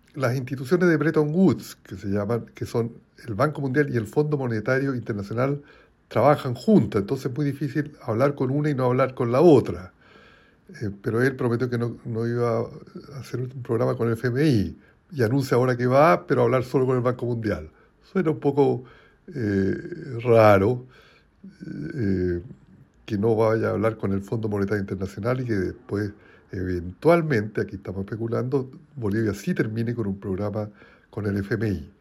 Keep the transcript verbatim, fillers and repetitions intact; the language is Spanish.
las instituciones de Bretton Woods, que se llaman, que son el Banco Mundial y el Fondo Monetario Internacional, trabajan juntas, entonces es muy difícil hablar con una y no hablar con la otra. Eh, pero él prometió que no, no iba a hacer un programa con el F M I y anuncia ahora que va, pero a hablar solo con el Banco Mundial. Suena un poco eh, raro eh, que no vaya a hablar con el Fondo Monetario Internacional y que después, eventualmente, aquí estamos especulando, Bolivia sí termine con un programa con el F M I.